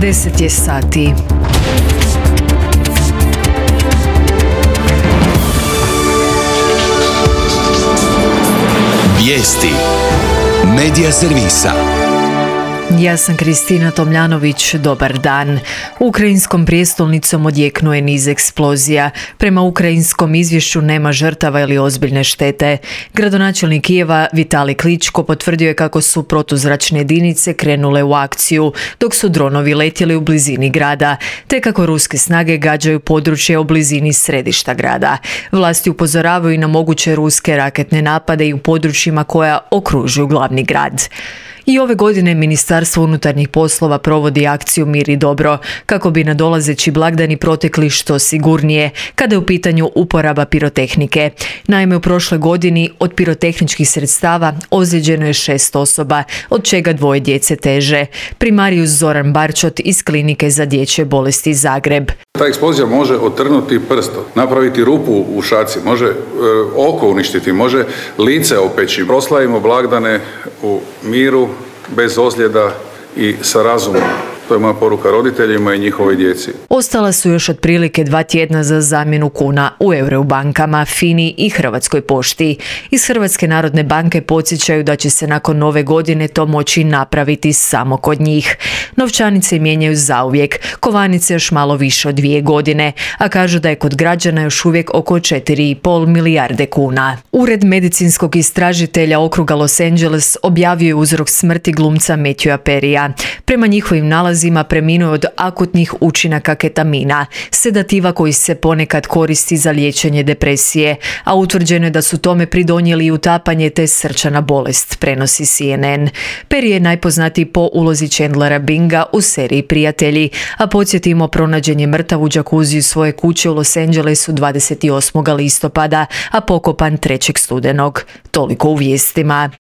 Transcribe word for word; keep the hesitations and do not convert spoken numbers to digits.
deset je sati. Vijesti Medija servisa. Ja sam Kristina Tomljanović, dobar dan. Ukrajinskom prijestolnicom odjeknuo je niz eksplozija. Prema ukrajinskom izvješću nema žrtava ili ozbiljne štete. Gradonačelnik Kijeva Vitali Kličko potvrdio je kako su protuzračne jedinice krenule u akciju, dok su dronovi letjeli u blizini grada, te kako ruske snage gađaju područje u blizini središta grada. Vlasti upozoravaju i na moguće ruske raketne napade i u područjima koja okružuju glavni grad. I ove godine Ministarstvo unutarnjih poslova provodi akciju Mir i dobro, kako bi nadolazeći blagdani protekli što sigurnije, kada je u pitanju uporaba pirotehnike. Naime, u prošloj godini od pirotehničkih sredstava ozlijeđeno je šest osoba, od čega dvoje djece teže. Primarijus Zoran Barčot iz Klinike za dječje bolesti Zagreb. Ta eksplozija može otrnuti prsto, napraviti rupu u šaci, može e, oko uništiti, može lice opeći. Proslavimo blagdane u miru, bez ozljeda i sa razumom. To je moja poruka roditeljima i njihovoj djeci. Ostala su još otprilike dva tjedna za zamjenu kuna u eure u bankama, FINI i Hrvatskoj pošti. Iz Hrvatske narodne banke podsjećaju da će se nakon nove godine to moći napraviti samo kod njih. Novčanice mijenjaju zauvijek, kovanice još malo više od dvije godine, a kažu da je kod građana još uvijek oko četiri i pol milijarde kuna. Ured medicinskog istražitelja okruga Los Angeles objavio je uzrok smrti glumca Matthewa Perrya. Prema njihovim nalazima Zima preminuo od akutnih učinaka ketamina, sedativa koji se ponekad koristi za liječenje depresije, a utvrđeno je da su tome pridonijeli i utapanje te srčana bolest, prenosi C N N. Perry je najpoznatiji po ulozi Chandlera Binga u seriji Prijatelji, a podsjetimo, pronađen je mrtav u džakuziju svoje kuće u Los Angelesu dvadeset osmog listopada, a pokopan trećeg studenog. Toliko u vijestima.